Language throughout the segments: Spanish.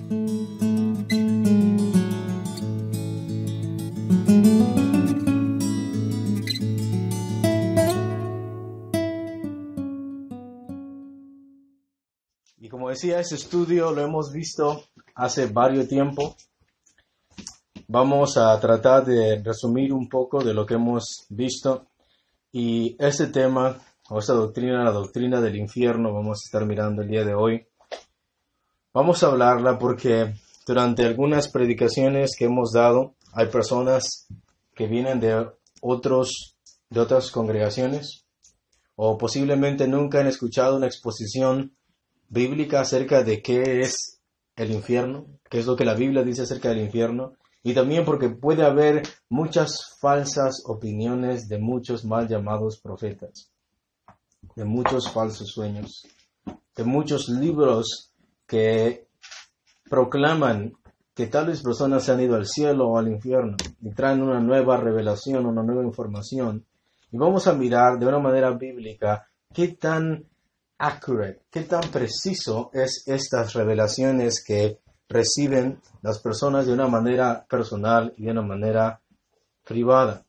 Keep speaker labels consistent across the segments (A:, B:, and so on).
A: Y como decía, ese estudio lo hemos visto hace varios tiempo. Vamos a tratar de resumir un poco de lo que hemos visto. Y ese tema, o esa doctrina, la doctrina del infierno, vamos a estar mirando el día de hoy. Vamos a hablarla porque durante algunas predicaciones que hemos dado, hay personas que vienen de otras congregaciones, o posiblemente nunca han escuchado una exposición bíblica acerca de qué es el infierno, qué es lo que la Biblia dice acerca del infierno, y también porque puede haber muchas falsas opiniones de muchos mal llamados profetas, de muchos falsos sueños, de muchos libros que proclaman que tales personas se han ido al cielo o al infierno y traen una nueva revelación, una nueva información. Y vamos a mirar de una manera bíblica qué tan accurate, qué tan preciso es estas revelaciones que reciben las personas de una manera personal y de una manera privada.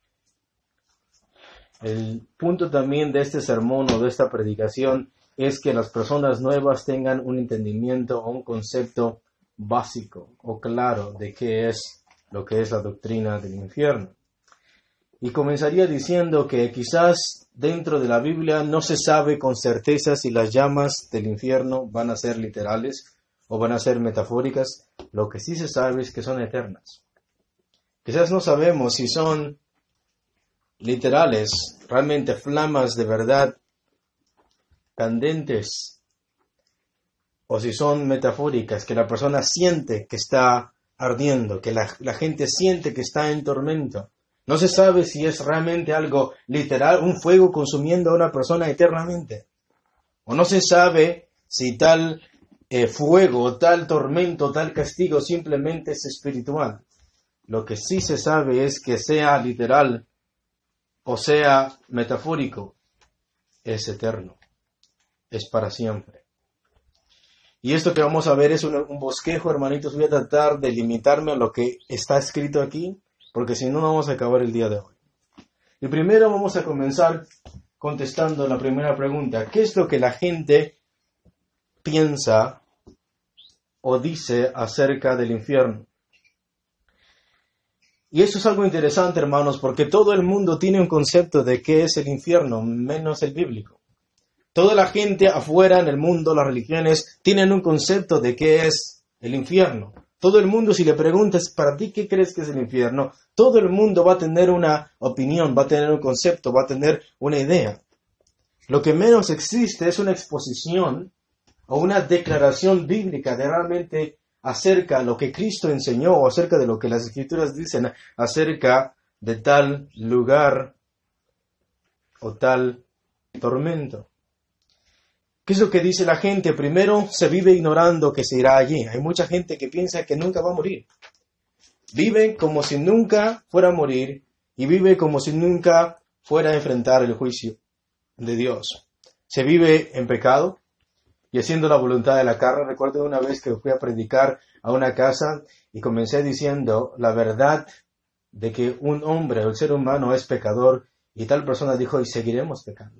A: El punto también de este sermón o de esta predicación es que las personas nuevas tengan un entendimiento o un concepto básico o claro de qué es lo que es la doctrina del infierno. Y comenzaría diciendo que quizás dentro de la Biblia no se sabe con certeza si las llamas del infierno van a ser literales o van a ser metafóricas. Lo que sí se sabe es que son eternas. Quizás no sabemos si son literales, realmente flamas de verdad candentes, o si son metafóricas, que la persona siente que está ardiendo, que la gente siente que está en tormento. No se sabe si es realmente algo literal, un fuego consumiendo a una persona eternamente. O no se sabe si tal fuego, tal tormento, tal castigo simplemente es espiritual. Lo que sí se sabe es que sea literal o sea metafórico, es eterno, es para siempre. Y esto que vamos a ver es un bosquejo, hermanitos. Voy a tratar de limitarme a lo que está escrito aquí, porque si no, no vamos a acabar el día de hoy. Y primero vamos a comenzar contestando la primera pregunta. ¿Qué es lo que la gente piensa o dice acerca del infierno? Y eso es algo interesante, hermanos, porque todo el mundo tiene un concepto de qué es el infierno, menos el bíblico. Toda la gente afuera en el mundo, las religiones, tienen un concepto de qué es el infierno. Todo el mundo, si le preguntas, ¿para ti qué crees que es el infierno? Todo el mundo va a tener una opinión, va a tener un concepto, va a tener una idea. Lo que menos existe es una exposición o una declaración bíblica de realmente acerca de lo que Cristo enseñó o acerca de lo que las Escrituras dicen acerca de tal lugar o tal tormento. ¿Qué es lo que dice la gente? Primero, se vive ignorando que se irá allí. Hay mucha gente que piensa que nunca va a morir. Vive como si nunca fuera a morir y vive como si nunca fuera a enfrentar el juicio de Dios. Se vive en pecado y haciendo la voluntad de la carne. Recuerdo una vez que fui a predicar a una casa y comencé diciendo la verdad de que un hombre, el ser humano, es pecador, y tal persona dijo, y seguiremos pecando.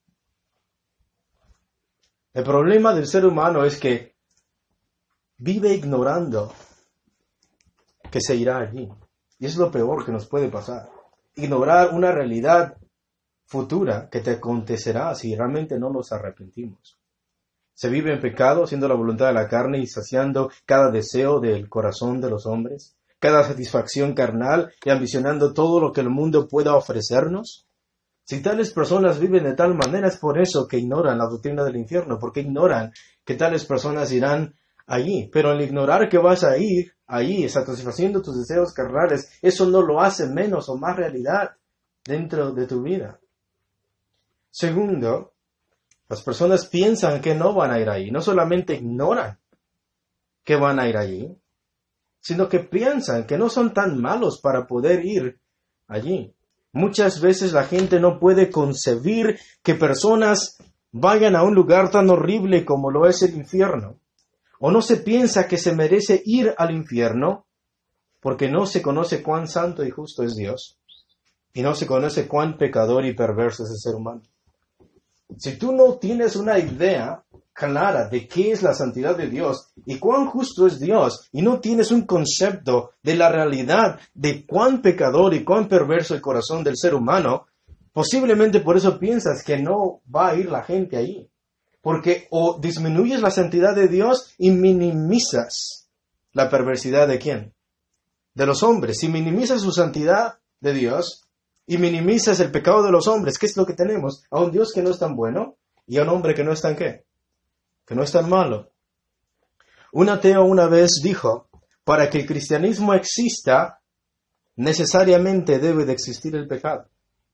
A: El problema del ser humano es que vive ignorando que se irá allí. Y es lo peor que nos puede pasar. Ignorar una realidad futura que te acontecerá si realmente no nos arrepentimos. Se vive en pecado, haciendo la voluntad de la carne y saciando cada deseo del corazón de los hombres, cada satisfacción carnal y ambicionando todo lo que el mundo pueda ofrecernos. Si tales personas viven de tal manera, es por eso que ignoran la doctrina del infierno, porque ignoran que tales personas irán allí. Pero al ignorar que vas a ir allí, satisfaciendo tus deseos carnales, eso no lo hace menos o más realidad dentro de tu vida. Segundo, las personas piensan que no van a ir allí. No solamente ignoran que van a ir allí, sino que piensan que no son tan malos para poder ir allí. Muchas veces la gente no puede concebir que personas vayan a un lugar tan horrible como lo es el infierno. ¿O no se piensa que se merece ir al infierno porque no se conoce cuán santo y justo es Dios? Y no se conoce cuán pecador y perverso es el ser humano. Si tú no tienes una idea clara de qué es la santidad de Dios y cuán justo es Dios, y no tienes un concepto de la realidad de cuán pecador y cuán perverso el corazón del ser humano, posiblemente por eso piensas que no va a ir la gente ahí. Porque o disminuyes la santidad de Dios y minimizas la perversidad ¿de quién? De los hombres. Si minimizas su santidad de Dios y minimizas el pecado de los hombres, ¿qué es lo que tenemos? A un Dios que no es tan bueno y a un hombre que no es tan ¿qué? Que no es tan malo. Un ateo una vez dijo, para que el cristianismo exista, necesariamente debe de existir el pecado.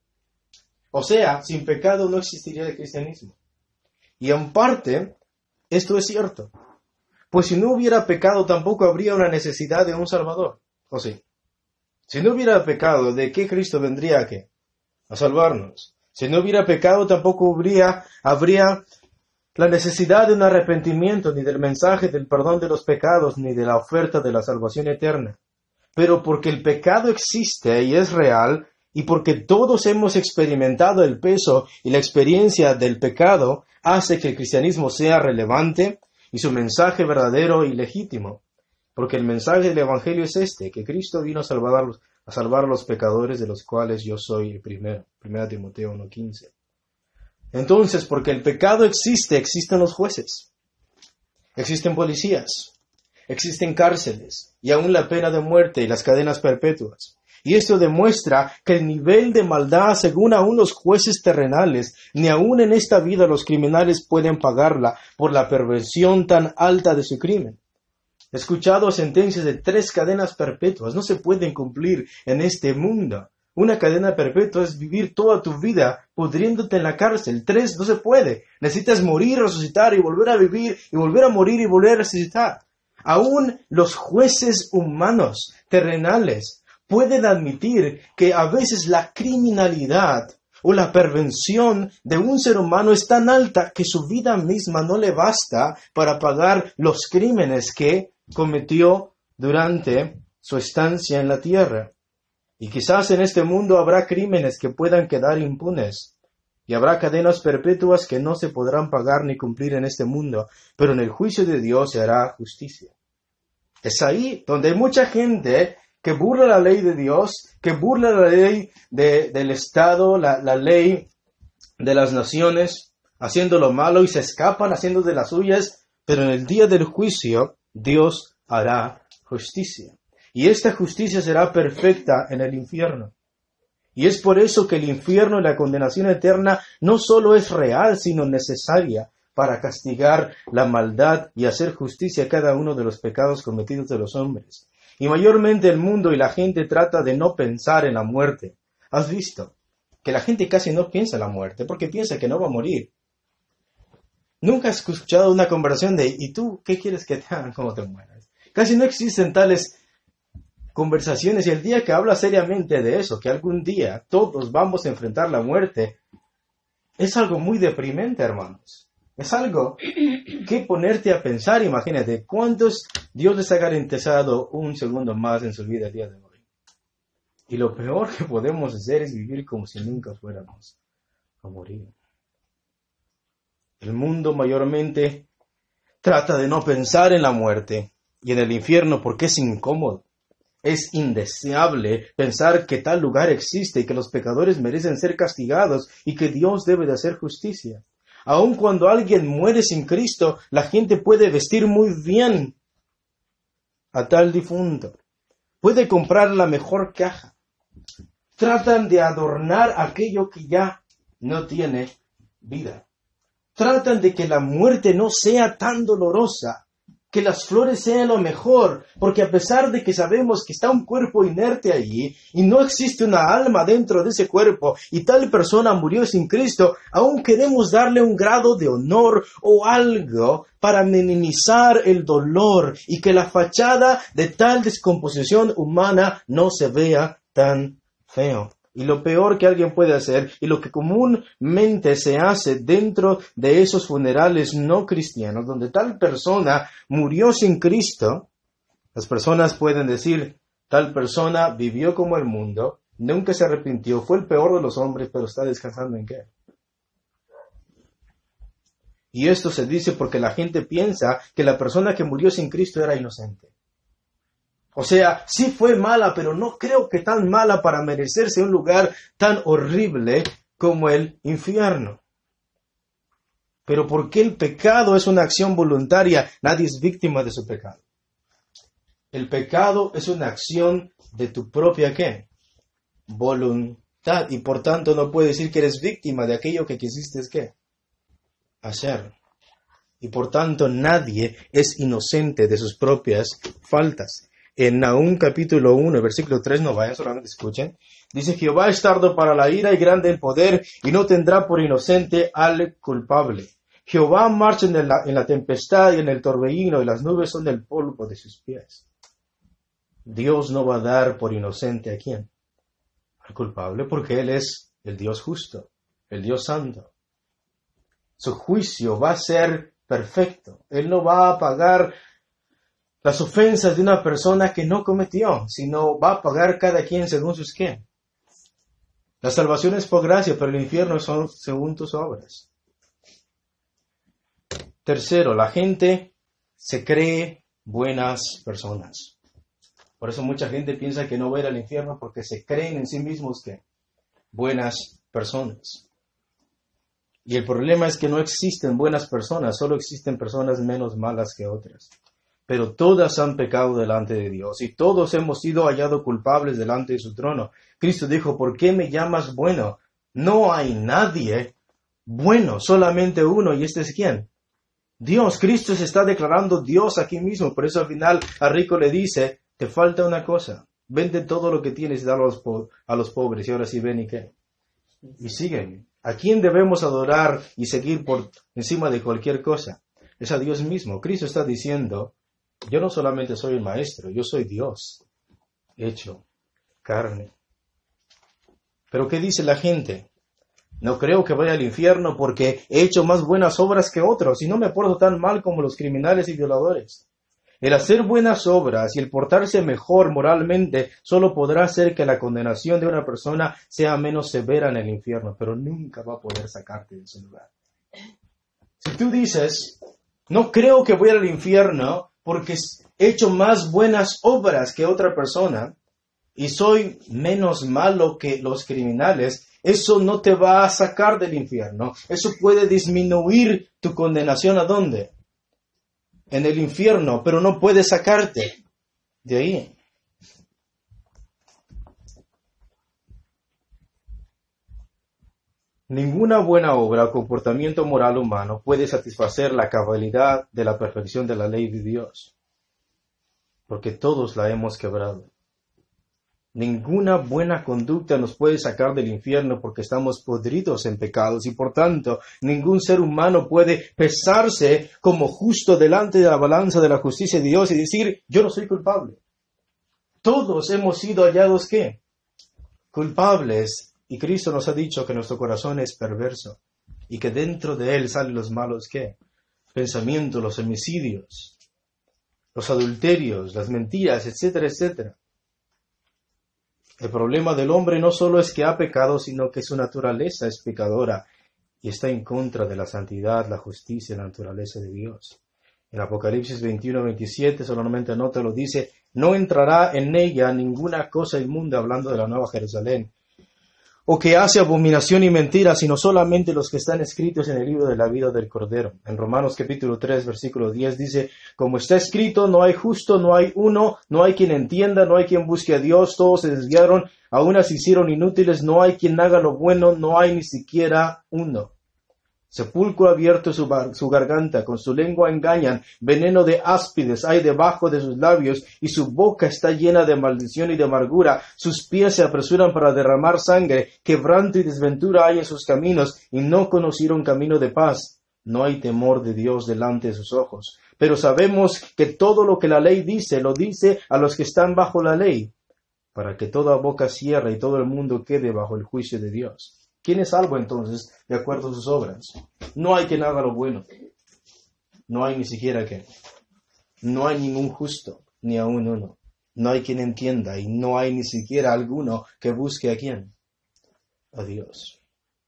A: O sea, sin pecado no existiría el cristianismo. Y en parte, esto es cierto. Pues si no hubiera pecado, tampoco habría una necesidad de un Salvador. ¿O sí? Si no hubiera pecado, ¿de qué Cristo vendría a qué? A salvarnos. Si no hubiera pecado, tampoco habría la necesidad de un arrepentimiento, ni del mensaje del perdón de los pecados, ni de la oferta de la salvación eterna. Pero porque el pecado existe y es real, y porque todos hemos experimentado el peso y la experiencia del pecado, hace que el cristianismo sea relevante y su mensaje verdadero y legítimo. Porque el mensaje del Evangelio es este, que Cristo vino a salvar a los pecadores, de los cuales yo soy el primero. 1 Timoteo 1:15. Entonces, porque el pecado existe, existen los jueces, existen policías, existen cárceles, y aún la pena de muerte y las cadenas perpetuas. Y esto demuestra que el nivel de maldad, según aún los jueces terrenales, ni aún en esta vida los criminales pueden pagarla por la perversión tan alta de su crimen. He escuchado sentencias de 3 cadenas perpetuas. No se pueden cumplir en este mundo. Una cadena perpetua es vivir toda tu vida pudriéndote en la cárcel. 3 no se puede. Necesitas morir, resucitar y volver a vivir y volver a morir y volver a resucitar. Aún los jueces humanos, terrenales, pueden admitir que a veces la criminalidad o la perversión de un ser humano es tan alta que su vida misma no le basta para pagar los crímenes que cometió durante su estancia en la tierra. Y quizás en este mundo habrá crímenes que puedan quedar impunes, y habrá cadenas perpetuas que no se podrán pagar ni cumplir en este mundo, pero en el juicio de Dios se hará justicia. Es ahí donde hay mucha gente que burla la ley de Dios, que burla la ley del Estado, la ley de las naciones, haciendo lo malo y se escapan haciendo de las suyas, pero en el día del juicio Dios hará justicia. Y esta justicia será perfecta en el infierno. Y es por eso que el infierno y la condenación eterna no solo es real, sino necesaria para castigar la maldad y hacer justicia a cada uno de los pecados cometidos de los hombres. Y mayormente el mundo y la gente trata de no pensar en la muerte. ¿Has visto? Que la gente casi no piensa en la muerte porque piensa que no va a morir. Nunca has escuchado una conversación de ¿y tú qué quieres que te hagan cuando te mueras? Casi no existen tales conversaciones, y el día que habla seriamente de eso, que algún día todos vamos a enfrentar la muerte, es algo muy deprimente, hermanos. Es algo que ponerte a pensar. Imagínate, ¿cuántos Dios les ha garantizado un segundo más en su vida el día de hoy? Y lo peor que podemos hacer es vivir como si nunca fuéramos a morir. El mundo mayormente trata de no pensar en la muerte y en el infierno porque es incómodo. Es indeseable pensar que tal lugar existe y que los pecadores merecen ser castigados y que Dios debe de hacer justicia. Aun cuando alguien muere sin Cristo, la gente puede vestir muy bien a tal difunto. Puede comprar la mejor caja. Tratan de adornar aquello que ya no tiene vida. Tratan de que la muerte no sea tan dolorosa, que las flores sean lo mejor, porque a pesar de que sabemos que está un cuerpo inerte allí y no existe una alma dentro de ese cuerpo y tal persona murió sin Cristo, aún queremos darle un grado de honor o algo para minimizar el dolor y que la fachada de tal descomposición humana no se vea tan feo. Y lo peor que alguien puede hacer, y lo que comúnmente se hace dentro de esos funerales no cristianos, donde tal persona murió sin Cristo, las personas pueden decir, tal persona vivió como el mundo, nunca se arrepintió, fue el peor de los hombres, pero está descansando ¿en qué? Y esto se dice porque la gente piensa que la persona que murió sin Cristo era inocente. O sea, sí fue mala, pero no creo que tan mala para merecerse un lugar tan horrible como el infierno. Pero ¿por qué el pecado es una acción voluntaria? Nadie es víctima de su pecado. El pecado es una acción de tu propia ¿qué? Voluntad. Y por tanto no puedes decir que eres víctima de aquello que quisiste ¿qué? Hacer. Y por tanto nadie es inocente de sus propias faltas. En Nahum capítulo 1, versículo 3, no vayan, solamente escuchen. Dice, Jehová es tardo para la ira y grande en poder, y no tendrá por inocente al culpable. Jehová marcha en la tempestad y en el torbellino, y las nubes son el polvo de sus pies. Dios no va a dar por inocente ¿a quién? Al culpable, porque Él es el Dios justo, el Dios santo. Su juicio va a ser perfecto. Él no va a pagar las ofensas de una persona que no cometió, sino va a pagar cada quien según sus qué. La salvación es por gracia, pero el infierno son según tus obras. Tercero, la gente se cree buenas personas. Por eso mucha gente piensa que no va a ir al infierno porque se creen en sí mismos que buenas personas. Y el problema es que no existen buenas personas, solo existen personas menos malas que otras. Pero todas han pecado delante de Dios y todos hemos sido hallados culpables delante de su trono. Cristo dijo, ¿por qué me llamas bueno? No hay nadie bueno, solamente uno, ¿y este es quién? Dios. Cristo se está declarando Dios aquí mismo, por eso al final a rico le dice, te falta una cosa, vende todo lo que tienes y dalo a los pobres, y ahora sí ven y qué. Y siguen. ¿A quién debemos adorar y seguir por encima de cualquier cosa? Es a Dios mismo. Cristo está diciendo, yo no solamente soy el maestro, yo soy Dios, hecho carne. Pero ¿qué dice la gente? No creo que vaya al infierno porque he hecho más buenas obras que otros y no me porto tan mal como los criminales y violadores. El hacer buenas obras y el portarse mejor moralmente solo podrá hacer que la condenación de una persona sea menos severa en el infierno, pero nunca va a poder sacarte de ese lugar. Si tú dices, no creo que voy al infierno porque he hecho más buenas obras que otra persona y soy menos malo que los criminales, eso no te va a sacar del infierno. Eso puede disminuir tu condenación ¿a dónde? En el infierno, pero no puede sacarte de ahí. Ninguna buena obra o comportamiento moral humano puede satisfacer la cabalidad de la perfección de la ley de Dios, porque todos la hemos quebrado. Ninguna buena conducta nos puede sacar del infierno porque estamos podridos en pecados y por tanto ningún ser humano puede pesarse como justo delante de la balanza de la justicia de Dios y decir, yo no soy culpable. Todos hemos sido hallados, ¿qué? Culpables. Y Cristo nos ha dicho que nuestro corazón es perverso y que dentro de él salen los malos, ¿qué? Pensamientos, los homicidios, los adulterios, las mentiras, etcétera, etcétera. El problema del hombre no solo es que ha pecado, sino que su naturaleza es pecadora y está en contra de la santidad, la justicia y la naturaleza de Dios. En Apocalipsis 21-27, solamente anótalo, dice, no entrará en ella ninguna cosa inmunda, hablando de la Nueva Jerusalén, o que hace abominación y mentira, sino solamente los que están escritos en el libro de la vida del Cordero. En Romanos capítulo 3, versículo 10 dice, como está escrito, no hay justo, no hay uno, no hay quien entienda, no hay quien busque a Dios, todos se desviaron, a unas se hicieron inútiles, no hay quien haga lo bueno, no hay ni siquiera uno. Sepulcro abierto su garganta, con su lengua engañan, veneno de áspides hay debajo de sus labios, y su boca está llena de maldición y de amargura, sus pies se apresuran para derramar sangre, quebranto y desventura hay en sus caminos, y no conocieron camino de paz. No hay temor de Dios delante de sus ojos. Pero sabemos que todo lo que la ley dice, lo dice a los que están bajo la ley, para que toda boca cierre y todo el mundo quede bajo el juicio de Dios. ¿Quién es salvo entonces de acuerdo a sus obras? No hay quien haga lo bueno. No hay ni siquiera quien. No hay ningún justo, ni aun uno. No hay quien entienda y no hay ni siquiera alguno que busque a quién. A Dios.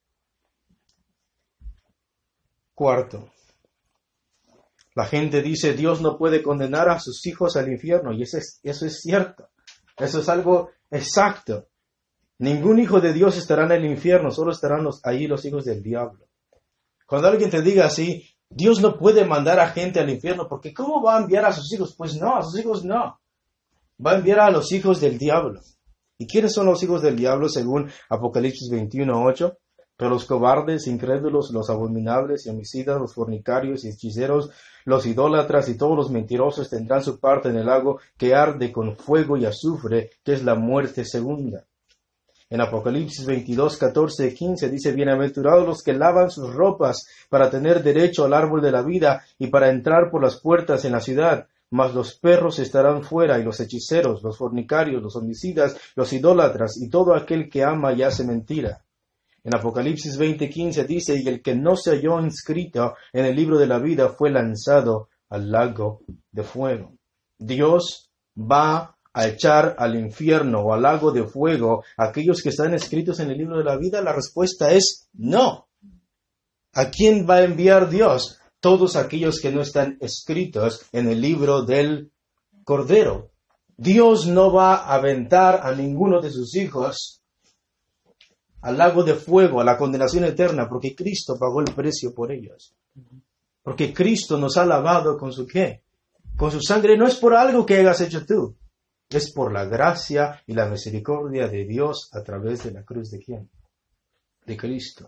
A: Cuarto, la gente dice Dios no puede condenar a sus hijos al infierno y eso es cierto. Eso es algo exacto. Ningún hijo de Dios estará en el infierno, solo estarán allí los hijos del diablo. Cuando alguien te diga así, Dios no puede mandar a gente al infierno, porque ¿cómo va a enviar a sus hijos? Pues no, a sus hijos no. Va a enviar a los hijos del diablo. ¿Y quiénes son los hijos del diablo según Apocalipsis 21:8? Pero los cobardes, incrédulos, los abominables y homicidas, los fornicarios y hechiceros, los idólatras y todos los mentirosos tendrán su parte en el lago que arde con fuego y azufre, que es la muerte segunda. En Apocalipsis 22:14-15 dice, bienaventurados los que lavan sus ropas para tener derecho al árbol de la vida y para entrar por las puertas en la ciudad. Mas los perros estarán fuera y los hechiceros, los fornicarios, los homicidas, los idólatras y todo aquel que ama y hace mentira. En Apocalipsis 20:15 dice, y el que no se halló inscrito en el libro de la vida fue lanzado al lago de fuego. Dios va a echar al infierno o al lago de fuego a aquellos que están escritos en el libro de la vida. La respuesta es no. ¿A quién va a enviar Dios? Todos aquellos que no están escritos en el libro del Cordero. Dios no va a aventar a ninguno de sus hijos al lago de fuego, a la condenación eterna, porque Cristo pagó el precio por ellos. Porque Cristo nos ha lavado con su ¿qué? Con su sangre. No es por algo que hayas hecho tú. Es por la gracia y la misericordia de Dios a través de la cruz de ¿quién? De Cristo.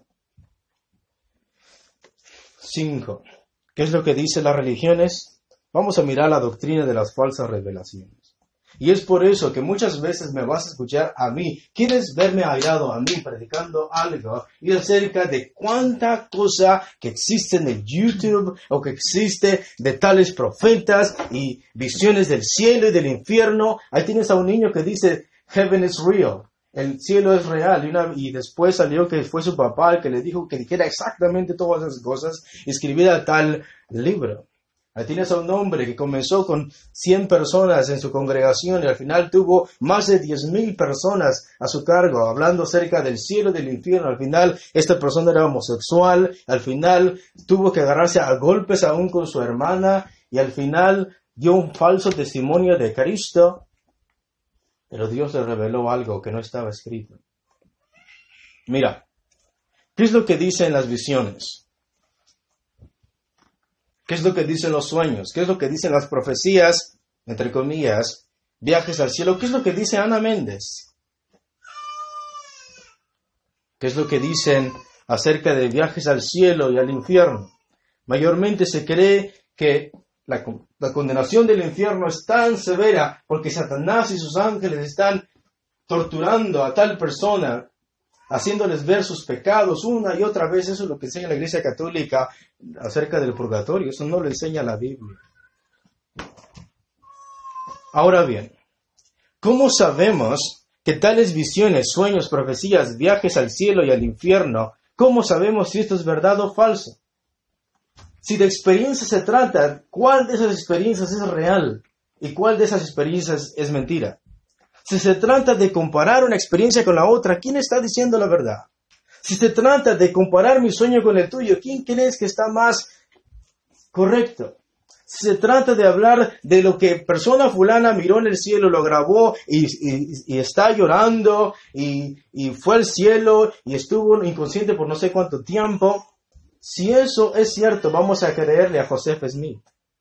A: 5. ¿Qué es lo que dicen las religiones? Vamos a mirar la doctrina de las falsas revelaciones. Y es por eso que muchas veces me vas a escuchar a mí. ¿Quieres verme airado a mí predicando algo? Y acerca de cuánta cosa que existe en el YouTube o que existe de tales profetas y visiones del cielo y del infierno. Ahí tienes a un niño que dice, Heaven is real. El cielo es real. Y después salió que fue su papá el que le dijo que dijera exactamente todas esas cosas y escribiera tal libro. Ahí tienes a un hombre que comenzó con 100 personas en su congregación y al final tuvo más de 10,000 personas a su cargo, hablando acerca del cielo y del infierno. Al final, esta persona era homosexual, al final tuvo que agarrarse a golpes aún con su hermana y al final dio un falso testimonio de Cristo. Pero Dios le reveló algo que no estaba escrito. Mira, ¿qué es lo que dicen las visiones? ¿Qué es lo que dicen los sueños? ¿Qué es lo que dicen las profecías, entre comillas, viajes al cielo? ¿Qué es lo que dice Ana Méndez? ¿Qué es lo que dicen acerca de viajes al cielo y al infierno? Mayormente se cree que la condenación del infierno es tan severa porque Satanás y sus ángeles están torturando a tal persona, haciéndoles ver sus pecados una y otra vez. Eso es lo que enseña la Iglesia Católica acerca del purgatorio. Eso no lo enseña la Biblia. Ahora bien, ¿cómo sabemos que tales visiones, sueños, profecías, viajes al cielo y al infierno, cómo sabemos si esto es verdad o falso? Si de experiencia se trata, ¿cuál de esas experiencias es real y cuál de esas experiencias es mentira? Si se trata de comparar una experiencia con la otra, ¿quién está diciendo la verdad? Si se trata de comparar mi sueño con el tuyo, ¿quién crees que está más correcto? Si se trata de hablar de lo que persona fulana miró en el cielo, lo grabó y está llorando y fue al cielo y estuvo inconsciente por no sé cuánto tiempo, si eso es cierto, vamos a creerle a Joseph Smith.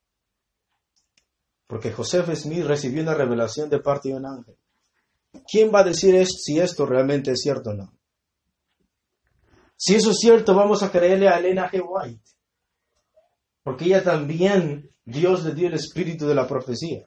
A: Porque Joseph Smith recibió una revelación de parte de un ángel. ¿Quién va a decir si esto realmente es cierto o no? Si eso es cierto, vamos a creerle a Elena G. White. Porque ella también, Dios le dio el espíritu de la profecía.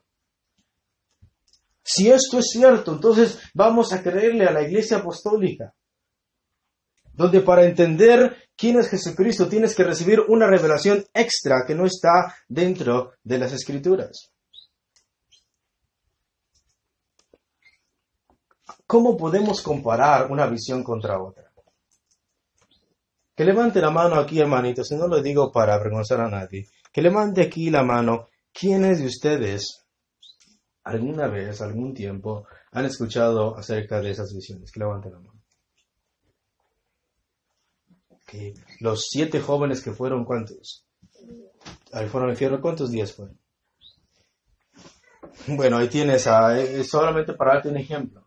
A: Si esto es cierto, entonces vamos a creerle a la Iglesia Apostólica. Donde para entender quién es Jesucristo tienes que recibir una revelación extra que no está dentro de las Escrituras. ¿cómo podemos comparar una visión contra otra? Que levante la mano aquí, hermanitos, y no lo digo para avergonzar a nadie. Que levante aquí la mano. ¿Quiénes de ustedes alguna vez, algún tiempo, han escuchado acerca de esas visiones? Que levanten la mano. Okay. Los 7 jóvenes que fueron, ¿cuántos? Fueron al infierno, ¿cuántos días fueron? Bueno, ahí tienes, solamente para darte un ejemplo.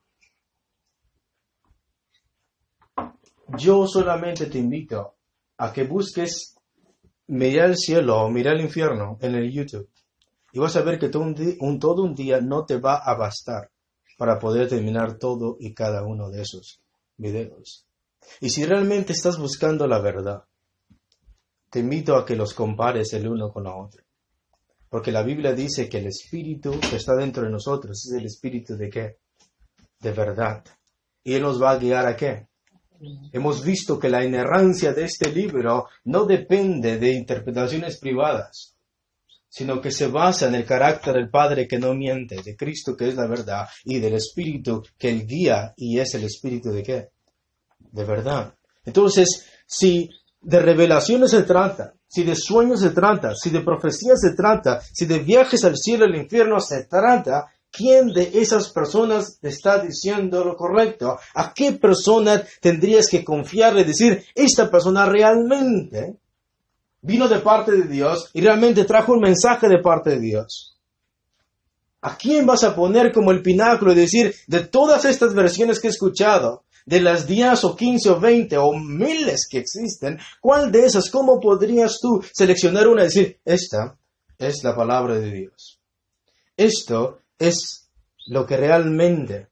A: Yo solamente te invito a que busques mirar el cielo o mirar el infierno en el YouTube. Y vas a ver que todo un día no te va a bastar para poder terminar todo y cada uno de esos videos. Y si realmente estás buscando la verdad, te invito a que los compares el uno con la otra. Porque la Biblia dice que el espíritu que está dentro de nosotros es el espíritu de ¿qué? De verdad. Y Él nos va a guiar ¿a qué? Hemos visto que la inerrancia de este libro no depende de interpretaciones privadas, sino que se basa en el carácter del Padre que no miente, de Cristo que es la verdad, y del Espíritu que Él guía y es el Espíritu de ¿qué? De verdad. Entonces, si de revelaciones se trata, si de sueños se trata, si de profecías se trata, si de viajes al cielo y al infierno se trata, ¿quién de esas personas te está diciendo lo correcto? ¿A qué persona tendrías que confiarle y decir, esta persona realmente vino de parte de Dios y realmente trajo un mensaje de parte de Dios? ¿A quién vas a poner como el pináculo y decir, de todas estas versiones que he escuchado, de las 10 o 15 o 20 o miles que existen, cuál de esas, cómo podrías tú seleccionar una y decir, esta es la palabra de Dios? Esto es lo que realmente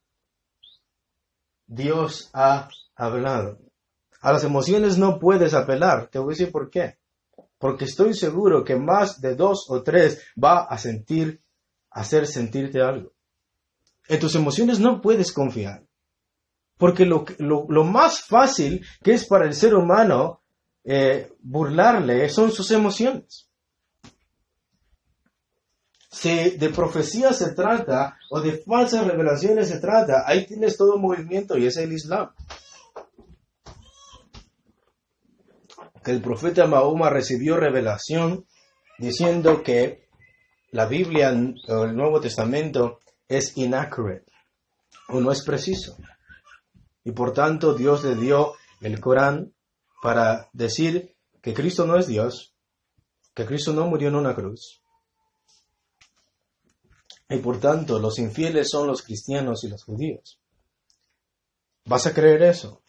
A: Dios ha hablado. A las emociones no puedes apelar. Te voy a decir por qué. Porque estoy seguro que más de 2 o 3 va a hacer sentirte algo. En tus emociones no puedes confiar. Porque lo más fácil que es para el ser humano burlarle son sus emociones. Si de profecía se trata o de falsas revelaciones se trata, ahí tienes todo un movimiento y es el Islam. Que el profeta Mahoma recibió revelación diciendo que la Biblia o el Nuevo Testamento es inaccurate o no es preciso. Y por tanto Dios le dio el Corán para decir que Cristo no es Dios, que Cristo no murió en una cruz. Y por tanto los infieles son los cristianos y los judíos. ¿Vas a creer eso?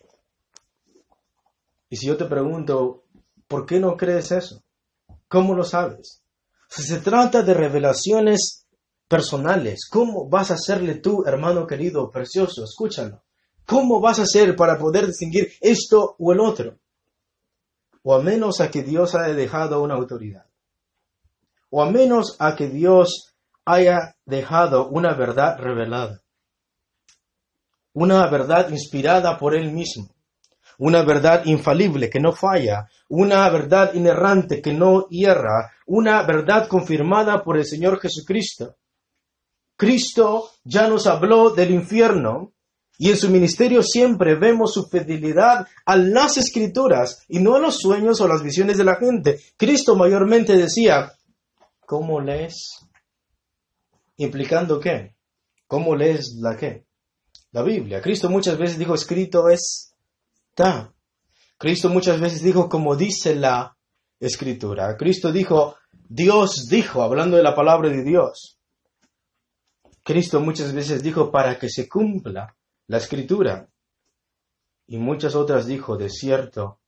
A: Y si yo te pregunto, ¿por qué no crees eso? ¿Cómo lo sabes? Si se trata de revelaciones personales, ¿cómo vas a hacerle tú, hermano querido, precioso? Escúchalo. ¿Cómo vas a hacer para poder distinguir esto o el otro? O a menos a que Dios haya dejado una autoridad. O a menos a que Dios haya dejado una verdad revelada. Una verdad inspirada por Él mismo. Una verdad infalible que no falla. Una verdad inerrante que no hierra. Una verdad confirmada por el Señor Jesucristo. Cristo ya nos habló del infierno. Y en su ministerio siempre vemos su fidelidad a las Escrituras y no a los sueños o las visiones de la gente. Cristo mayormente decía, ¿cómo lees? ¿Implicando qué? ¿Cómo lees la qué? La Biblia. Cristo muchas veces dijo, escrito está. Cristo muchas veces dijo, como dice la Escritura. Cristo dijo, Dios dijo, hablando de la palabra de Dios. Cristo muchas veces dijo, para que se cumpla la Escritura. Y muchas otras dijo, de cierto,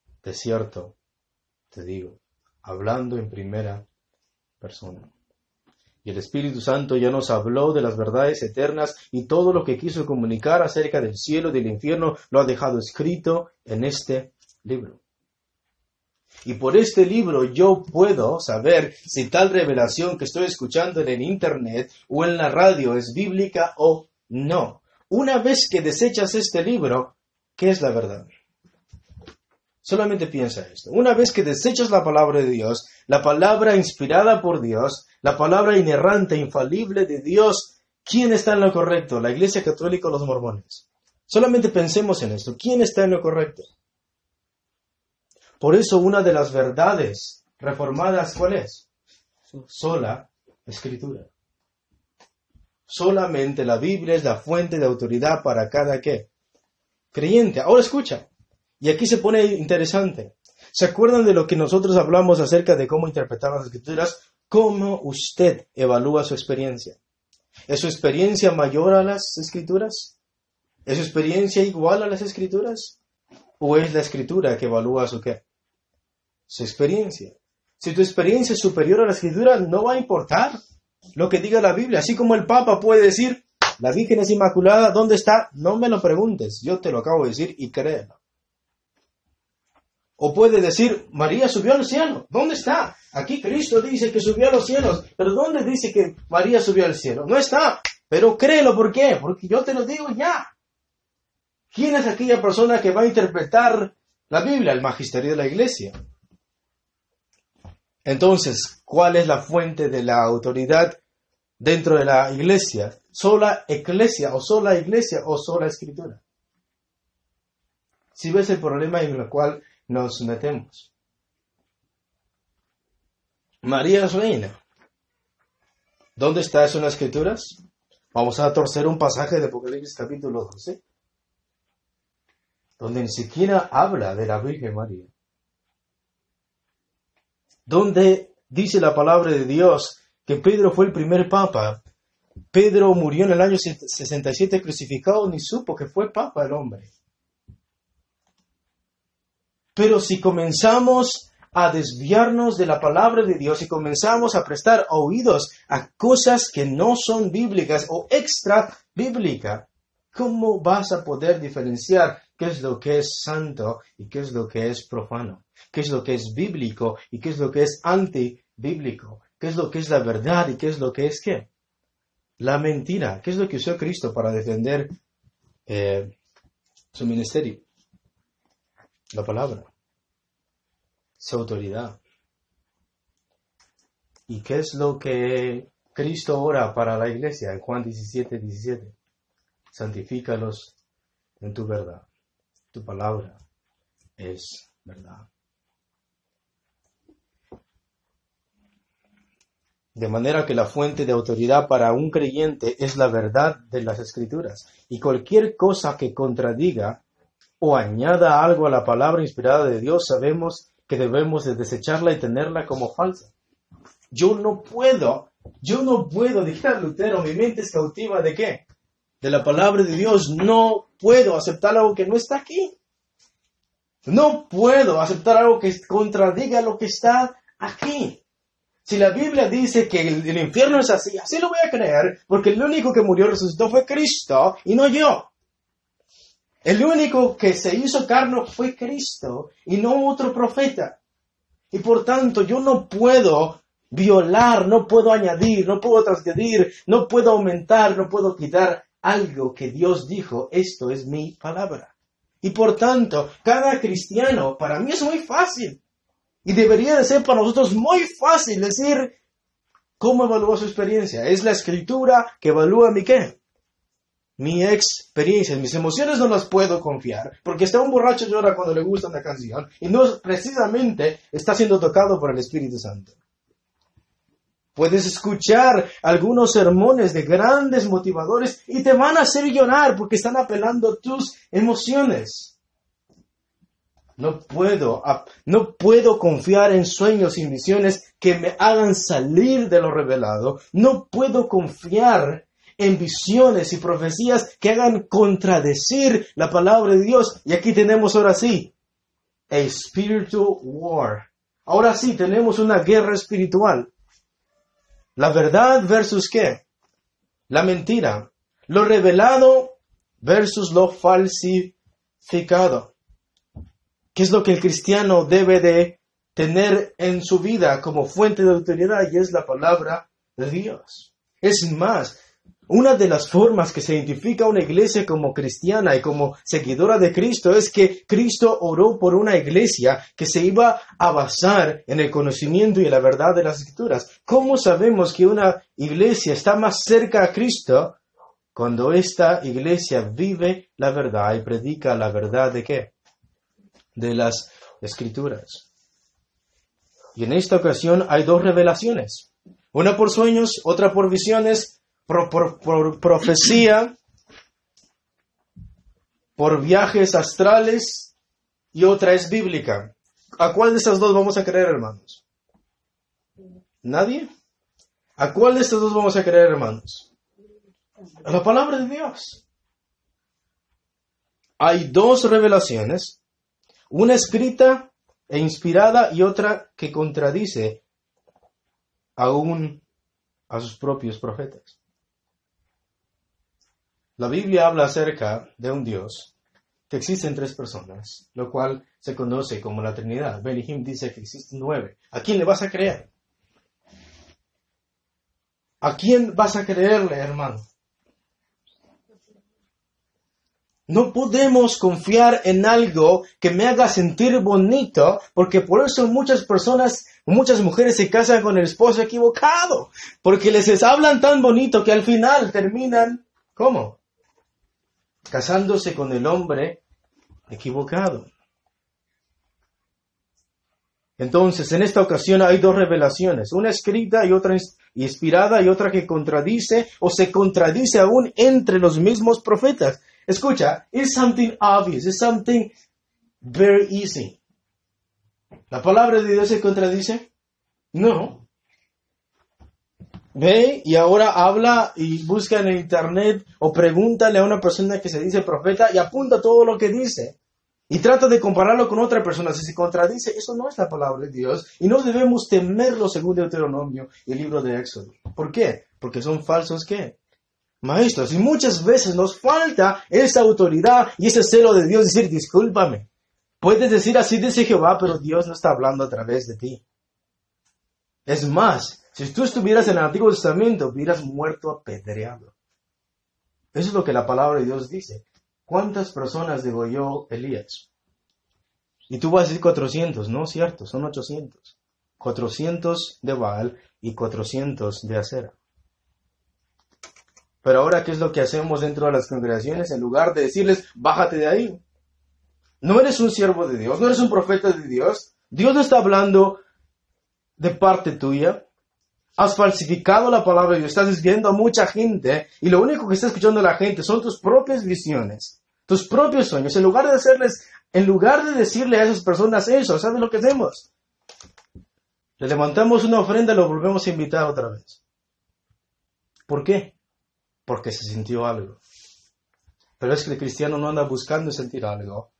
A: te digo, hablando en primera persona. Y el Espíritu Santo ya nos habló de las verdades eternas y todo lo que quiso comunicar acerca del cielo y del infierno lo ha dejado escrito en este libro. Y por este libro yo puedo saber si tal revelación que estoy escuchando en el internet o en la radio es bíblica o no. Una vez que desechas este libro, ¿qué es la verdad? Solamente piensa esto. Una vez que desechas la palabra de Dios, la palabra inspirada por Dios, la palabra inerrante, infalible de Dios, ¿Quién está en lo correcto? ¿La Iglesia Católica o los mormones? Solamente pensemos en esto. ¿Quién está en lo correcto? Por eso una de las verdades reformadas, ¿cuál es? Sola Escritura. Solamente la Biblia es la fuente de autoridad para cada ¿qué? Creyente. Ahora escucha. Y aquí se pone interesante. ¿Se acuerdan de lo que nosotros hablamos acerca de cómo interpretar las Escrituras? ¿Cómo usted evalúa su experiencia? ¿Es su experiencia mayor a las Escrituras? ¿Es su experiencia igual a las Escrituras? ¿O es la Escritura que evalúa su qué? Su experiencia. Si tu experiencia es superior a la Escritura, no va a importar lo que diga la Biblia. Así como el Papa puede decir, la Virgen es Inmaculada, ¿dónde está? No me lo preguntes, yo te lo acabo de decir y créelo. O puede decir, María subió al cielo. ¿Dónde está? Aquí Cristo dice que subió a los cielos. ¿Pero dónde dice que María subió al cielo? No está. Pero créelo, ¿por qué? Porque yo te lo digo ya. ¿Quién es aquella persona que va a interpretar la Biblia? El magisterio de la Iglesia. Entonces, ¿cuál es la fuente de la autoridad dentro de la Iglesia? ¿Sola Iglesia o sola Iglesia o sola Escritura? Si ves el problema en el cual nos metemos. María es reina. ¿Dónde está eso en las Escrituras? Vamos a torcer un pasaje de Apocalipsis capítulo 12, donde ni siquiera habla de la Virgen María. Donde dice la palabra de Dios que Pedro fue el primer papa. Pedro murió en el año 67 crucificado, ni supo que fue papa el hombre. Pero si comenzamos a desviarnos de la palabra de Dios y comenzamos a prestar oídos a cosas que no son bíblicas o extra bíblicas, ¿cómo vas a poder diferenciar qué es lo que es santo y qué es lo que es profano? ¿Qué es lo que es bíblico y qué es lo que es antibíblico? ¿Qué es lo que es la verdad y qué es lo que es qué? La mentira. ¿Qué es lo que usó Cristo para defender su ministerio? La palabra. Su autoridad. ¿Y qué es lo que Cristo ora para la iglesia? En Juan 17:17. Santifícalos en tu verdad. Tu palabra es verdad. De manera que la fuente de autoridad para un creyente es la verdad de las Escrituras. Y cualquier cosa que contradiga o añada algo a la palabra inspirada de Dios, sabemos que debemos de desecharla y tenerla como falsa. Yo no puedo, dije a Lutero, mi mente es cautiva ¿de qué? De la palabra de Dios. No puedo aceptar algo que no está aquí. No puedo aceptar algo que contradiga lo que está aquí. Si la Biblia dice que el infierno es así, así lo voy a creer, porque el único que murió y resucitó fue Cristo y no yo. El único que se hizo carne fue Cristo y no otro profeta. Y por tanto yo no puedo violar, no puedo añadir, no puedo transgredir, no puedo aumentar, no puedo quitar algo que Dios dijo. Esto es mi palabra. Y por tanto, cada cristiano, para mí es muy fácil. Y debería de ser para nosotros muy fácil decir cómo evalúa su experiencia. Es la Escritura que evalúa mi ¿qué? Mi experiencia. Mis emociones no las puedo confiar. Porque hasta un borracho llora cuando le gusta una canción. Y no precisamente está siendo tocado por el Espíritu Santo. Puedes escuchar algunos sermones de grandes motivadores y te van a hacer llorar porque están apelando a tus emociones. No puedo confiar en sueños y visiones que me hagan salir de lo revelado. No puedo confiar en visiones y profecías que hagan contradecir la palabra de Dios. Y aquí tenemos ahora sí, a spiritual war. Ahora sí, tenemos una guerra espiritual. La verdad versus ¿qué? La mentira. Lo revelado versus lo falsificado. ¿Qué es lo que el cristiano debe de tener en su vida como fuente de autoridad? Y es la palabra de Dios. Es más, Una de las formas que se identifica una iglesia como cristiana y como seguidora de Cristo es que Cristo oró por una iglesia que se iba a basar en el conocimiento y en la verdad de las Escrituras. ¿Cómo sabemos que una iglesia está más cerca a Cristo? Cuando esta iglesia vive la verdad y predica la verdad ¿de qué? De las Escrituras. Y en esta ocasión hay dos revelaciones. Una por sueños, otra por visiones, por profecía, por viajes astrales y otra es bíblica. ¿A cuál de estas dos vamos a creer, hermanos? ¿Nadie? ¿A cuál de estas dos vamos a creer, hermanos? A la palabra de Dios. Hay dos revelaciones, una escrita e inspirada y otra que contradice aún a sus propios profetas. La Biblia habla acerca de un Dios que existe en tres personas, lo cual se conoce como la Trinidad. Ben Hinn dice que existen 9. ¿A quién le vas a creer? ¿A quién vas a creerle, hermano? No podemos confiar en algo que me haga sentir bonito, porque por eso muchas personas, muchas mujeres se casan con el esposo equivocado, porque les hablan tan bonito que al final terminan, ¿cómo? Casándose con el hombre equivocado. Entonces, en esta ocasión hay dos revelaciones, una escrita y otra inspirada y otra que contradice o se contradice aún entre los mismos profetas. Escucha, it's something obvious, it's something very easy. ¿La palabra de Dios se contradice? No. Ve y ahora habla y busca en el internet o pregúntale a una persona que se dice profeta y apunta todo lo que dice. Y trata de compararlo con otra persona. Si se contradice, eso no es la palabra de Dios. Y no debemos temerlo según Deuteronomio y el libro de Éxodo. ¿Por qué? Porque son falsos, ¿qué? Maestros. Y muchas veces nos falta esa autoridad y ese celo de Dios. Decir, discúlpame. Puedes decir así dice Jehová, pero Dios no está hablando a través de ti. Es más, si tú estuvieras en el Antiguo Testamento, hubieras muerto apedreado. Eso es lo que la palabra de Dios dice. ¿Cuántas personas degolló Elías? Y tú vas a decir 400, no es cierto, son 800. 400 de Baal y 400 de Acera. Pero ahora, ¿qué es lo que hacemos dentro de las congregaciones? En lugar de decirles, bájate de ahí. No eres un siervo de Dios, no eres un profeta de Dios. Dios no está hablando de parte tuya. Has falsificado la palabra de Dios, estás desviando a mucha gente y lo único que está escuchando la gente son tus propias visiones, tus propios sueños. En lugar de decirle a esas personas eso, ¿sabes lo que hacemos? Le levantamos una ofrenda y lo volvemos a invitar otra vez. ¿Por qué? Porque se sintió algo. Pero es que el cristiano no anda buscando sentir algo.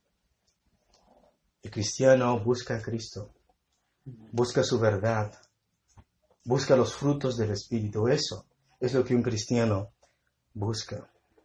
A: El cristiano busca a Cristo, busca su verdad. Busca los frutos del Espíritu. Eso es lo que un cristiano busca.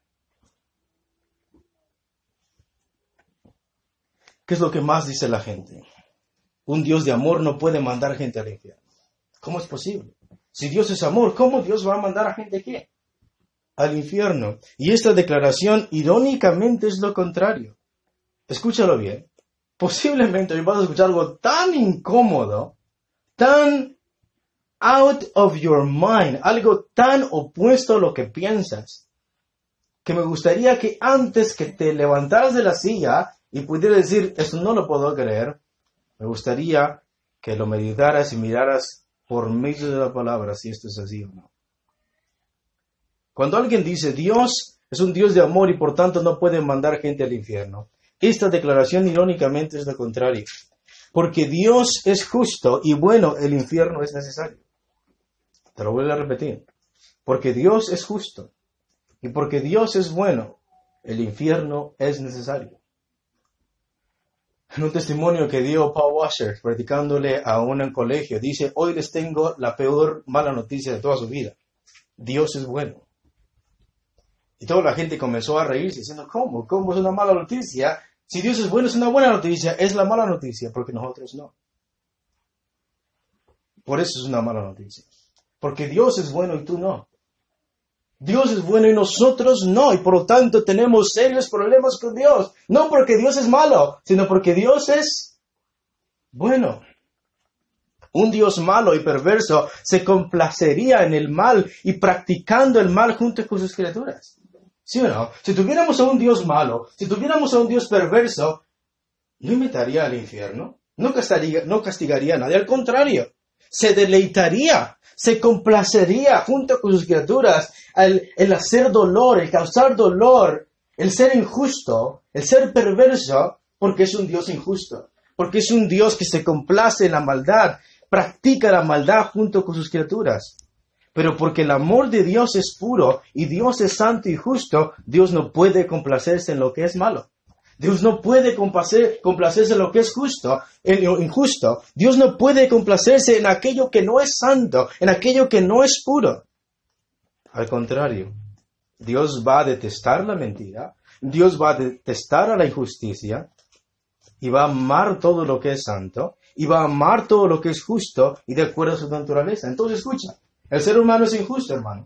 A: ¿Qué es lo que más dice la gente? Un Dios de amor no puede mandar gente al infierno. ¿Cómo es posible? Si Dios es amor, ¿cómo Dios va a mandar a gente qué? Al infierno. Y esta declaración irónicamente es lo contrario. Escúchalo bien. Posiblemente hoy vas a escuchar algo tan incómodo, tan out of your mind, algo tan opuesto a lo que piensas, que me gustaría que antes que te levantaras de la silla y pudieras decir, esto no lo puedo creer, me gustaría que lo meditaras y miraras por medio de la palabra si esto es así o no. Cuando alguien dice, Dios es un Dios de amor y por tanto no puede mandar gente al infierno, esta declaración irónicamente es lo contrario. Porque Dios es justo y bueno, el infierno es necesario. Te lo voy a repetir. Porque Dios es justo y porque Dios es bueno, el infierno es necesario. En un testimonio que dio Paul Washer, predicándole a un colegio, dice, hoy les tengo la peor mala noticia de toda su vida. Dios es bueno. Y toda la gente comenzó a reírse diciendo, ¿cómo? ¿Cómo es una mala noticia? Si Dios es bueno, es una buena noticia. Es la mala noticia porque nosotros no. Por eso es una mala noticia. Porque Dios es bueno y tú no. Dios es bueno y nosotros no, y por lo tanto tenemos serios problemas con Dios. No porque Dios es malo, sino porque Dios es bueno. Un Dios malo y perverso se complacería en el mal y practicando el mal junto con sus criaturas. ¿Sí o no? Si tuviéramos a un Dios malo, si tuviéramos a un Dios perverso, no invitaría al infierno, no castigaría a nadie, al contrario, se deleitaría, se complacería junto con sus criaturas el hacer dolor, el causar dolor, el ser injusto, el ser perverso, porque es un Dios injusto, porque es un Dios que se complace en la maldad, practica la maldad junto con sus criaturas. Pero porque el amor de Dios es puro y Dios es santo y justo, Dios no puede complacerse en lo que es malo. Dios no puede complacerse en lo que es justo, en lo injusto. Dios no puede complacerse en aquello que no es santo, en aquello que no es puro. Al contrario, Dios va a detestar la mentira, Dios va a detestar a la injusticia y va a amar todo lo que es santo y va a amar todo lo que es justo y de acuerdo a su naturaleza. Entonces escucha, el ser humano es injusto, hermano.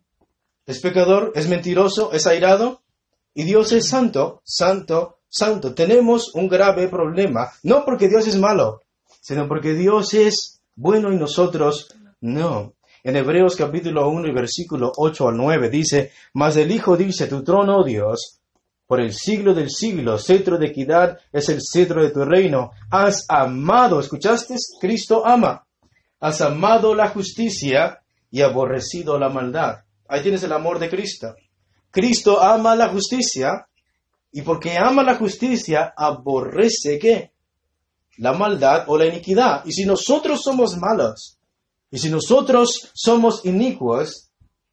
A: Es pecador, es mentiroso, es airado y Dios es santo, santo, santo. Tenemos un grave problema, no porque Dios es malo, sino porque Dios es bueno y nosotros no. En Hebreos capítulo 1 y versículo 8 al 9 dice, mas el Hijo dice, tu trono, oh Dios, por el siglo del siglo, cetro de equidad es el cetro de tu reino. Has amado, ¿escuchaste? Cristo ama. Has amado la justicia y aborrecido la maldad. Ahí tienes el amor de Cristo. Cristo ama la justicia y porque ama la justicia, aborrece ¿qué? La maldad o la iniquidad. Y si nosotros somos malos, y si nosotros somos inicuos,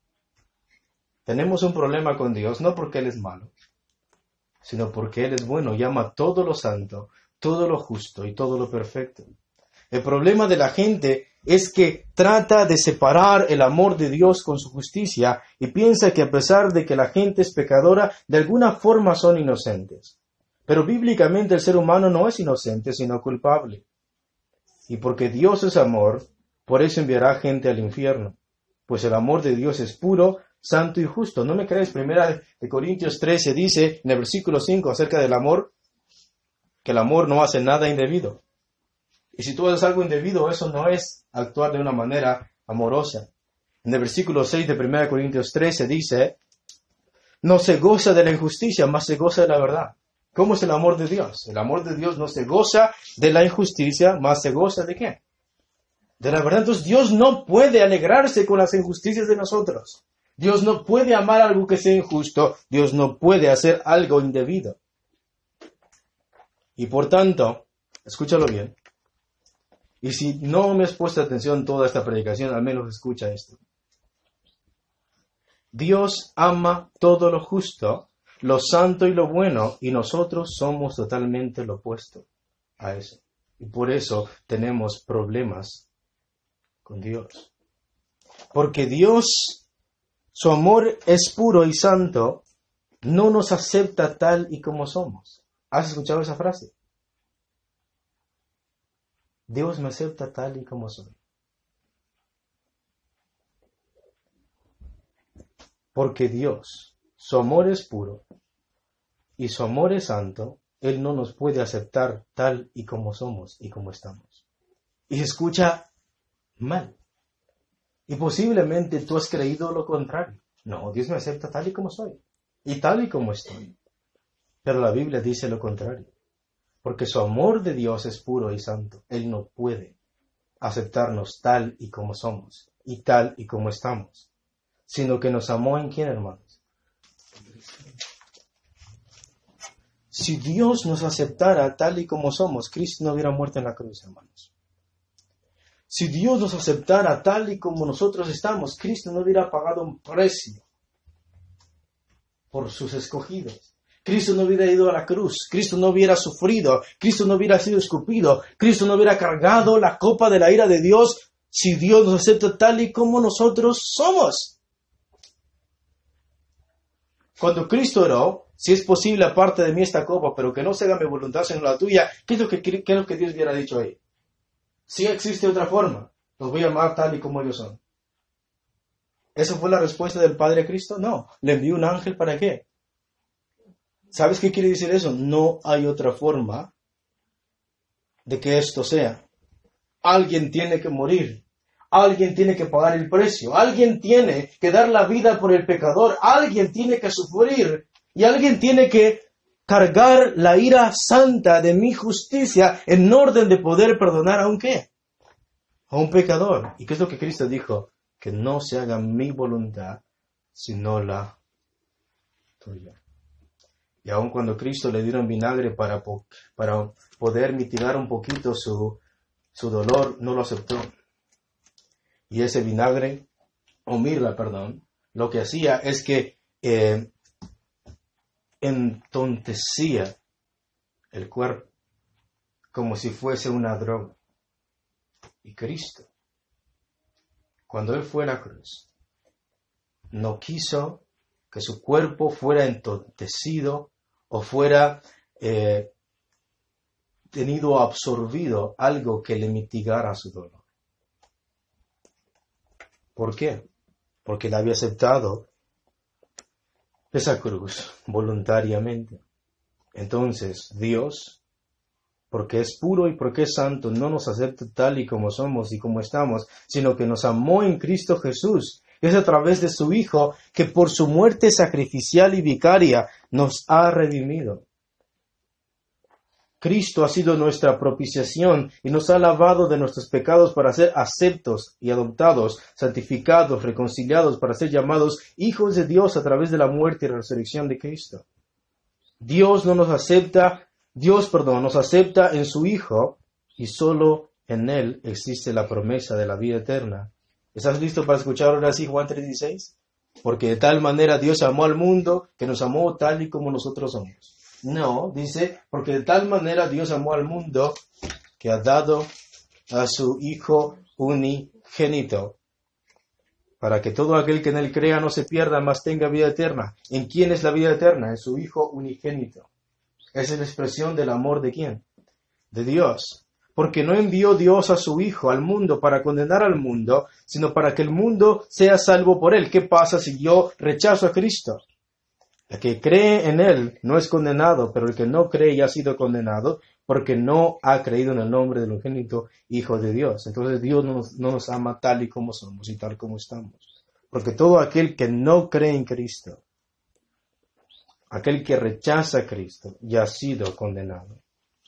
A: tenemos un problema con Dios, no porque Él es malo, sino porque Él es bueno y ama todo lo santo, todo lo justo y todo lo perfecto. El problema de la gente es que trata de separar el amor de Dios con su justicia y piensa que a pesar de que la gente es pecadora, de alguna forma son inocentes. Pero bíblicamente el ser humano no es inocente, sino culpable. Y porque Dios es amor, por eso enviará gente al infierno. Pues el amor de Dios es puro, santo y justo. ¿No me crees? Primera de Corintios 13 dice en el versículo 5 acerca del amor, que el amor no hace nada indebido. Y si tú haces algo indebido, eso no es actuar de una manera amorosa. En el versículo 6 de 1 Corintios 13 dice, no se goza de la injusticia, más se goza de la verdad. ¿Cómo es el amor de Dios? El amor de Dios no se goza de la injusticia, más se goza ¿de qué? De la verdad. Entonces Dios no puede alegrarse con las injusticias de nosotros. Dios no puede amar algo que sea injusto. Dios no puede hacer algo indebido. Y por tanto, escúchalo bien. Y si no me has puesto atención toda esta predicación, al menos escucha esto. Dios ama todo lo justo, lo santo y lo bueno, y nosotros somos totalmente lo opuesto a eso. Y por eso tenemos problemas con Dios. Porque Dios, su amor es puro y santo, no nos acepta tal y como somos. ¿Has escuchado esa frase? Dios me acepta tal y como soy. Porque Dios, su amor es puro y su amor es santo, Él no nos puede aceptar tal y como somos y como estamos. Y se escucha mal. Y posiblemente tú has creído lo contrario. No, Dios me acepta tal y como soy y tal y como estoy. Pero la Biblia dice lo contrario. Porque su amor de Dios es puro y santo. Él no puede aceptarnos tal y como somos y tal y como estamos, sino que nos amó ¿en quién, hermanos? Si Dios nos aceptara tal y como somos, Cristo no hubiera muerto en la cruz, hermanos. Si Dios nos aceptara tal y como nosotros estamos, Cristo no hubiera pagado un precio por sus escogidos. Cristo no hubiera ido a la cruz, Cristo no hubiera sufrido, Cristo no hubiera sido escupido, Cristo no hubiera cargado la copa de la ira de Dios si Dios nos acepta tal y como nosotros somos. Cuando Cristo oró, si es posible aparte de mí esta copa, pero que no se haga mi voluntad sino la tuya, ¿qué es lo que Dios hubiera dicho ahí? Si existe otra forma, los voy a amar tal y como ellos son. ¿Esa fue la respuesta del Padre a Cristo? No. ¿Le envió un ángel para qué? ¿Sabes qué quiere decir eso? No hay otra forma de que esto sea. Alguien tiene que morir. Alguien tiene que pagar el precio. Alguien tiene que dar la vida por el pecador. Alguien tiene que sufrir. Y alguien tiene que cargar la ira santa de mi justicia en orden de poder perdonar a un qué? A un pecador. ¿Y qué es lo que Cristo dijo? Que no se haga mi voluntad, sino la tuya. Y aun cuando Cristo le dieron vinagre para poder mitigar un poquito su dolor, no lo aceptó. Y ese vinagre, o mirra, perdón, lo que hacía es que entontecía el cuerpo como si fuese una droga. Y Cristo, cuando Él fue a la cruz, no quiso que su cuerpo fuera entontecido o fuera tenido absorbido algo que le mitigara su dolor. ¿Por qué? Porque Él había aceptado esa cruz voluntariamente. Entonces, Dios, porque es puro y porque es santo, no nos acepta tal y como somos y como estamos, sino que nos amó en Cristo Jesús. Es a través de su Hijo que por su muerte sacrificial y vicaria nos ha redimido. Cristo ha sido nuestra propiciación y nos ha lavado de nuestros pecados para ser aceptos y adoptados, santificados, reconciliados, para ser llamados hijos de Dios a través de la muerte y resurrección de Cristo. Dios nos acepta en su Hijo y solo en Él existe la promesa de la vida eterna. ¿Estás listo para escuchar ahora así Juan 3:16? Porque de tal manera Dios amó al mundo que nos amó tal y como nosotros somos. No, dice, porque de tal manera Dios amó al mundo que ha dado a su Hijo unigénito, para que todo aquel que en Él crea no se pierda, mas tenga vida eterna. ¿En quién es la vida eterna? En su Hijo unigénito. Esa es la expresión del amor de ¿quién? De Dios. Porque no envió Dios a su Hijo al mundo para condenar al mundo, sino para que el mundo sea salvo por Él. ¿Qué pasa si yo rechazo a Cristo? El que cree en Él no es condenado, pero el que no cree ya ha sido condenado porque no ha creído en el nombre del unigénito Hijo de Dios. Entonces Dios no nos ama tal y como somos y tal como estamos. Porque todo aquel que no cree en Cristo, aquel que rechaza a Cristo, ya ha sido condenado.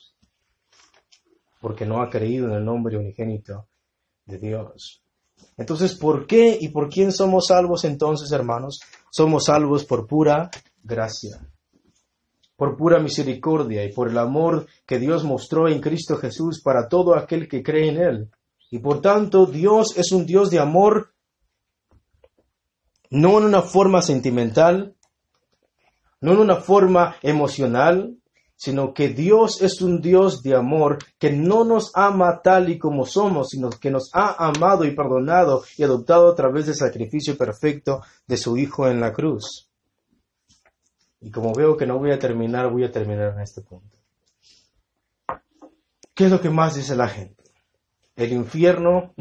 A: Porque no ha creído en el nombre unigénito de Dios. Entonces, ¿por qué y por quién somos salvos entonces, hermanos? Somos salvos por pura gracia, por pura misericordia y por el amor que Dios mostró en Cristo Jesús para todo aquel que cree en Él. Y por tanto, Dios es un Dios de amor, no en una forma sentimental, no en una forma emocional, sino que Dios es un Dios de amor que no nos ama tal y como somos, sino que nos ha amado y perdonado y adoptado a través del sacrificio perfecto de su Hijo en la cruz. Y como veo que no voy a terminar en este punto. ¿Qué es lo que más dice la gente? El infierno,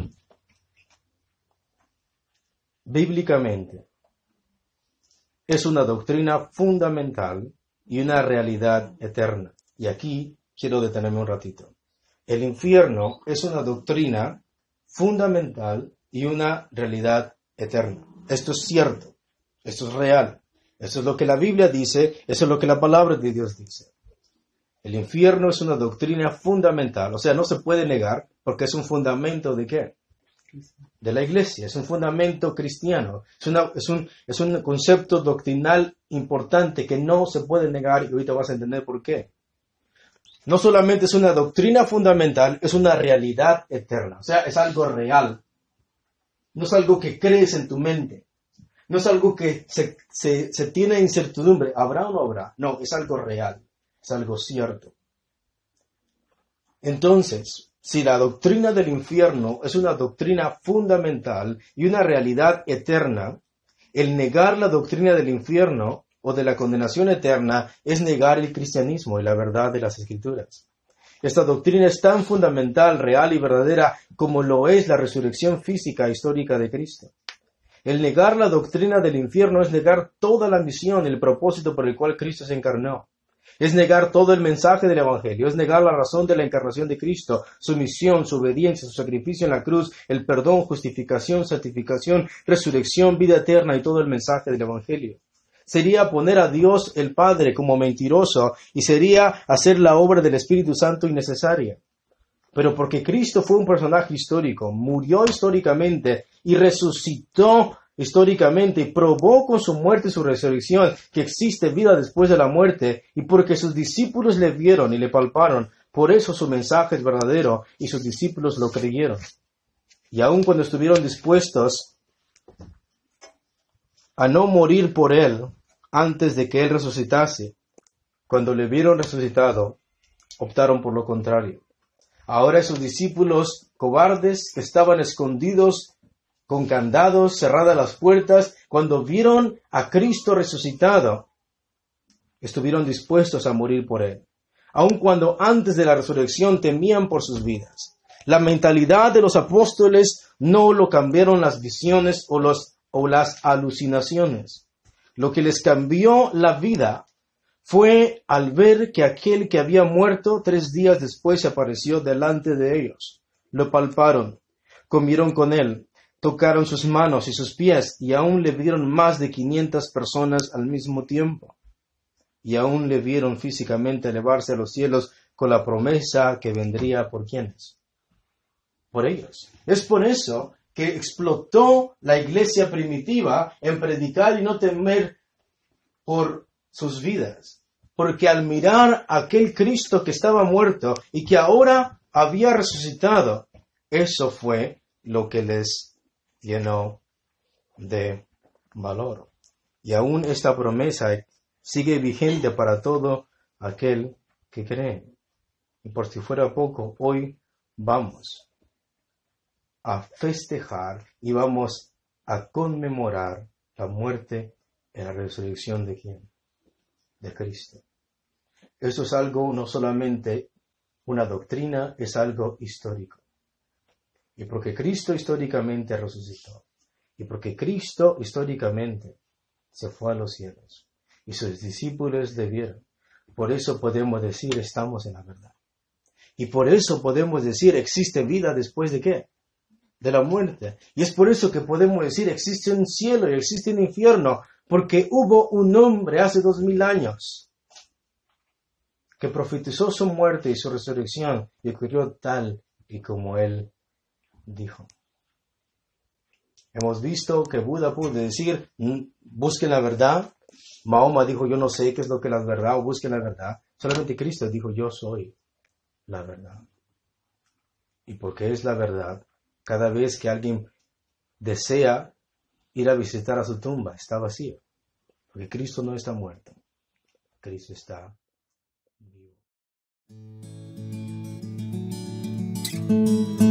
A: bíblicamente, es una doctrina fundamental y una realidad eterna. Y aquí quiero detenerme un ratito. El infierno es una doctrina fundamental y una realidad eterna. Esto es cierto, esto es real, esto es lo que la Biblia dice, eso es lo que la palabra de Dios dice. El infierno es una doctrina fundamental, o sea, no se puede negar porque es un fundamento ¿de qué? De la iglesia, es un fundamento cristiano, es un concepto doctrinal importante que no se puede negar y ahorita vas a entender por qué. No solamente es una doctrina fundamental, es una realidad eterna, o sea, es algo real. No es algo que crees en tu mente, no es algo que se tiene incertidumbre, ¿habrá o no habrá? No, es algo real, es algo cierto. Entonces, si la doctrina del infierno es una doctrina fundamental y una realidad eterna, el negar la doctrina del infierno o de la condenación eterna es negar el cristianismo y la verdad de las Escrituras. Esta doctrina es tan fundamental, real y verdadera como lo es la resurrección física e histórica de Cristo. El negar la doctrina del infierno es negar toda la misión y el propósito por el cual Cristo se encarnó. Es negar todo el mensaje del Evangelio, es negar la razón de la encarnación de Cristo, su misión, su obediencia, su sacrificio en la cruz, el perdón, justificación, santificación, resurrección, vida eterna y todo el mensaje del Evangelio. Sería poner a Dios el Padre como mentiroso y sería hacer la obra del Espíritu Santo innecesaria. Pero porque Cristo fue un personaje histórico, murió históricamente y resucitó históricamente y probó con su muerte y su resurrección que existe vida después de la muerte, y porque sus discípulos le vieron y le palparon, por eso su mensaje es verdadero y sus discípulos lo creyeron. Y aun cuando estuvieron dispuestos a no morir por él antes de que él resucitase, cuando le vieron resucitado, optaron por lo contrario. Ahora esos discípulos cobardes que estaban escondidos con candados, cerradas las puertas, cuando vieron a Cristo resucitado, estuvieron dispuestos a morir por él, aun cuando antes de la resurrección temían por sus vidas. La mentalidad de los apóstoles no lo cambiaron las visiones o las alucinaciones. Lo que les cambió la vida fue al ver que aquel que había muerto 3 días después se apareció delante de ellos. Lo palparon, comieron con él, tocaron sus manos y sus pies, y aún le vieron más de 500 personas al mismo tiempo. Y aún le vieron físicamente elevarse a los cielos con la promesa que vendría por quienes. Por ellos. Es por eso que explotó la iglesia primitiva en predicar y no temer por sus vidas. Porque al mirar a aquel Cristo que estaba muerto y que ahora había resucitado, eso fue lo que les llenó de valor. Y aún esta promesa sigue vigente para todo aquel que cree. Y por si fuera poco, hoy vamos a festejar y vamos a conmemorar la muerte y la resurrección de ¿quién? De Cristo. Esto es algo no solamente una doctrina, es algo histórico. Y porque Cristo históricamente resucitó, y porque Cristo históricamente se fue a los cielos, y sus discípulos le vieron, por eso podemos decir estamos en la verdad. Y por eso podemos decir existe vida después de ¿qué? De la muerte. Y es por eso que podemos decir existe un cielo y existe un infierno, porque hubo un hombre hace 2000 años que profetizó su muerte y su resurrección y ocurrió tal y como él dijo. Hemos visto que Buda pudo decir, busquen la verdad. Mahoma dijo, yo no sé qué es lo que es la verdad, o busquen la verdad. Solamente Cristo dijo, yo soy la verdad. Y porque es la verdad, cada vez que alguien desea ir a visitar a su tumba, está vacío. Porque Cristo no está muerto. Cristo está vivo.